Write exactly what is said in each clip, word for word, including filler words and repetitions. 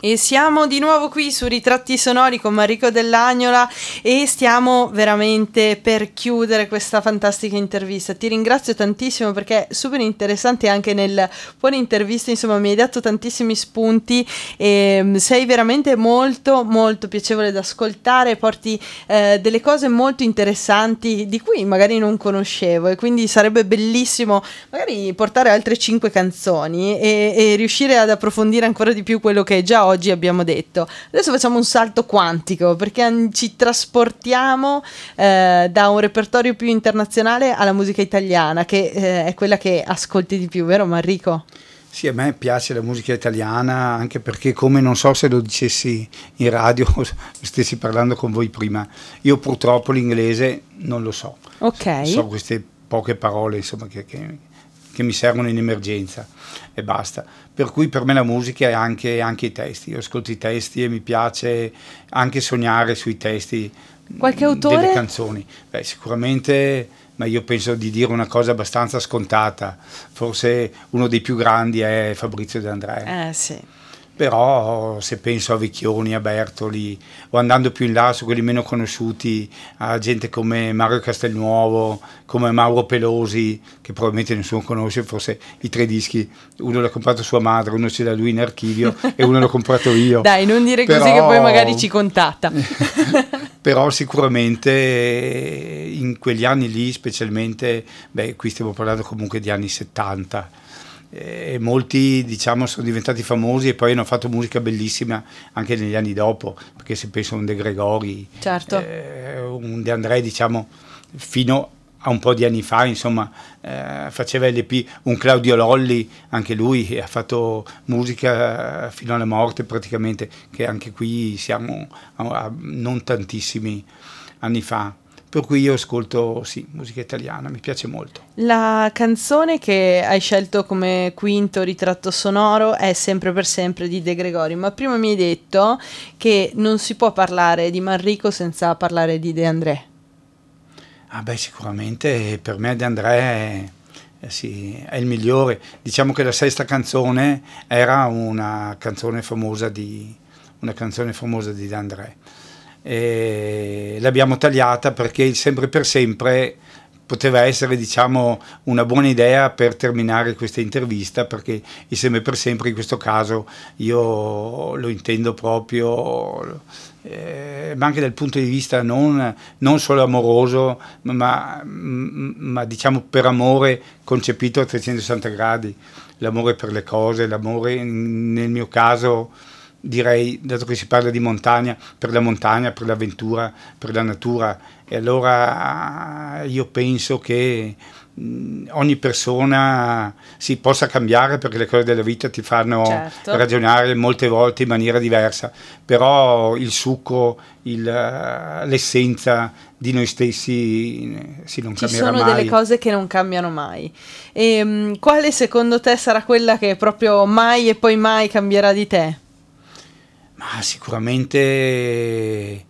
E siamo di nuovo qui su Ritratti Sonori con Manrico Dell'Agnola e stiamo veramente per chiudere questa fantastica intervista. Ti ringrazio tantissimo perché è super interessante, anche nel buone interviste, insomma, mi hai dato tantissimi spunti e sei veramente molto molto piacevole da ascoltare, porti eh, delle cose molto interessanti di cui magari non conoscevo, e quindi sarebbe bellissimo magari portare altre cinque canzoni e, e riuscire ad approfondire ancora di più quello che già oggi oggi abbiamo detto. Adesso facciamo un salto quantico perché ci trasportiamo eh, da un repertorio più internazionale alla musica italiana, che eh, è quella che ascolti di più, vero Manrico? Sì, a me piace la musica italiana, anche perché, come non so se lo dicessi in radio o stessi parlando con voi prima, io purtroppo l'inglese non lo so. Ok. So queste poche parole, insomma, che, che, che mi servono in emergenza e basta. Per cui per me la musica è anche, anche i testi. Io ascolto i testi e mi piace anche sognare sui testi. Qualche autore? Delle canzoni. Beh, sicuramente, ma io penso di dire una cosa abbastanza scontata. Forse uno dei più grandi è Fabrizio De André. Eh sì. Però se penso a Vecchioni, a Bertoli, o andando più in là su quelli meno conosciuti, a gente come Mario Castelnuovo, come Mauro Pelosi, che probabilmente nessuno conosce, forse i tre dischi, uno l'ha comprato sua madre, uno ce l'ha lui in archivio e uno l'ho comprato io. Dai, non dire Però, così che poi magari ci contatta. Però sicuramente in quegli anni lì, specialmente, beh, qui stiamo parlando comunque di anni settanta, e molti, diciamo, sono diventati famosi e poi hanno fatto musica bellissima anche negli anni dopo, perché se penso a un De Gregori, certo. eh, un De André, diciamo, fino a un po' di anni fa, insomma, eh, faceva L P, un Claudio Lolli, anche lui ha fatto musica fino alla morte praticamente, che anche qui siamo a, a non tantissimi anni fa. Per cui io ascolto, sì, musica italiana, mi piace molto. La canzone che hai scelto come quinto ritratto sonoro è Sempre per sempre di De Gregori, ma prima mi hai detto che non si può parlare di Manrico senza parlare di De André. Ah beh, sicuramente per me De André è, eh sì, è il migliore. Diciamo che la sesta canzone era una canzone famosa di, una canzone famosa di De André. E l'abbiamo tagliata perché il Sempre per sempre poteva essere, diciamo, una buona idea per terminare questa intervista, perché il Sempre per sempre in questo caso io lo intendo proprio, eh, ma anche dal punto di vista non, non solo amoroso, ma, ma diciamo per amore concepito a trecentosessanta gradi, l'amore per le cose, l'amore nel mio caso, direi, dato che si parla di montagna, per la montagna, per l'avventura, per la natura. E allora io penso che mh, ogni persona si possa cambiare, perché le cose della vita ti fanno certo. ragionare molte volte in maniera diversa, però il succo, il, l'essenza di noi stessi sì, non ci cambierà mai. Ci sono delle cose che non cambiano mai. E, mh, quale secondo te sarà quella che proprio mai e poi mai cambierà di te? Ma sicuramente, eh,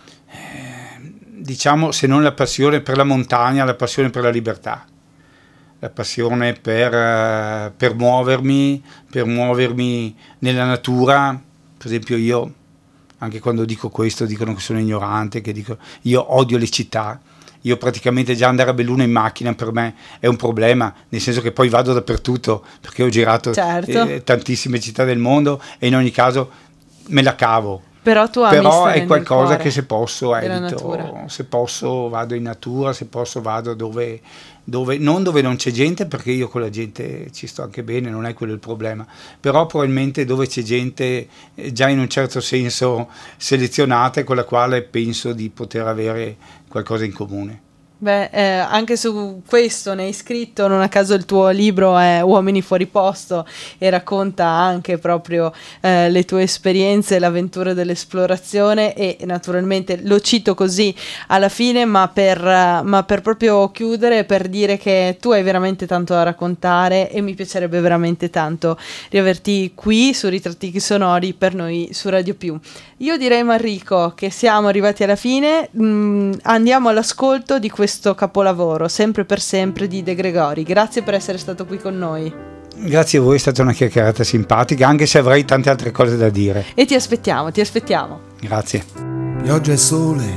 diciamo, se non la passione per la montagna, la passione per la libertà, la passione per, uh, per muovermi, per muovermi nella natura. Per esempio io, anche quando dico questo, dicono che sono ignorante, che dico, io odio le città. Io praticamente già andare a Belluno in macchina per me è un problema, nel senso che poi vado dappertutto, perché ho girato certo. eh, tantissime città del mondo e in ogni caso me la cavo. Però tu ami Però stare è qualcosa nel che se posso della evito, natura. se posso vado in natura, se posso vado dove, dove non dove non c'è gente, perché io con la gente ci sto anche bene, non è quello il problema, però probabilmente dove c'è gente eh, già in un certo senso selezionata e con la quale penso di poter avere qualcosa in comune. Beh, eh, anche su questo ne hai scritto, non a caso il tuo libro è Uomini fuori posto e racconta anche proprio eh, le tue esperienze, l'avventura dell'esplorazione, e naturalmente lo cito così alla fine, ma per, ma per proprio chiudere, per dire che tu hai veramente tanto da raccontare e mi piacerebbe veramente tanto riaverti qui su Ritratti Sonori per noi su Radio Più. Io direi, Manrico, che siamo arrivati alla fine, mm, andiamo all'ascolto di questo capolavoro, Sempre per sempre di De Gregori. Grazie per essere stato qui con noi. Grazie a voi, è stata una chiacchierata simpatica, anche se avrei tante altre cose da dire. E ti aspettiamo, ti aspettiamo. Grazie. Pioggia e sole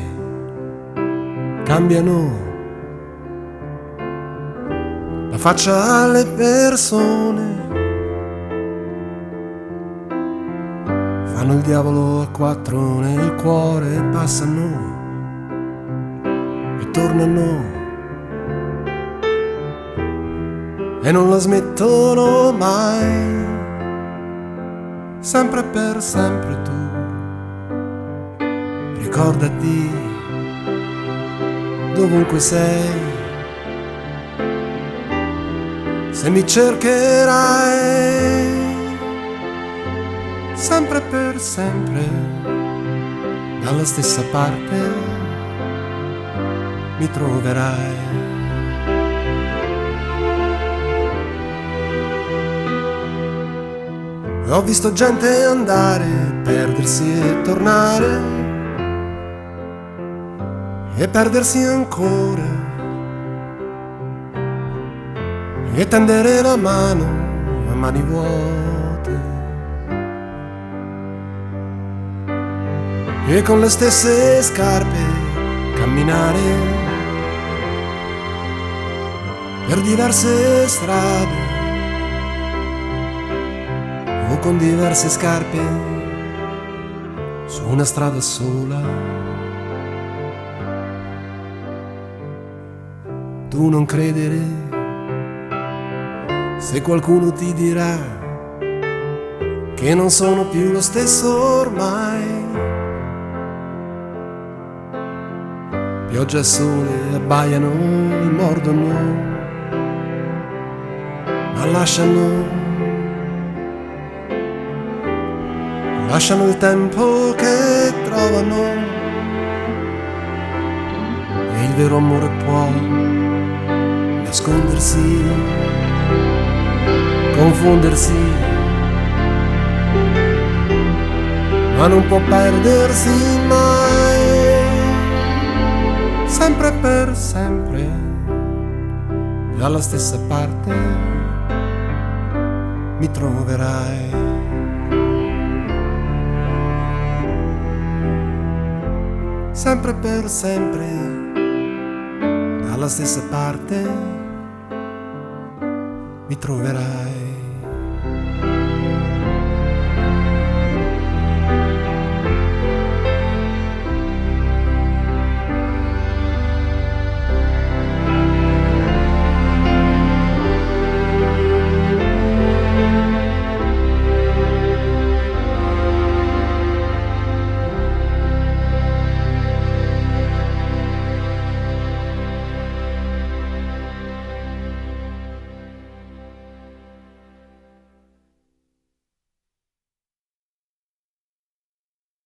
cambiano la faccia alle persone, fanno il diavolo a quattro nel cuore, passano e tornano e non la smettono mai, sempre per sempre tu. Ricordati dovunque sei, se mi cercherai, sempre per sempre, dalla stessa parte mi troverai. Ho visto gente andare, perdersi e tornare, e perdersi ancora, e tendere la mano a mani vuote, e con le stesse scarpe camminare per diverse strade, o con diverse scarpe su una strada sola. Tu non credere se qualcuno ti dirà che non sono più lo stesso ormai. Pioggia e sole abbaiano e mordono, ma lasciano lasciano il tempo che trovano, e il vero amore può nascondersi, confondersi, ma non può perdersi mai, sempre per sempre, dalla stessa parte mi troverai. Sempre per sempre, dalla stessa parte mi troverai.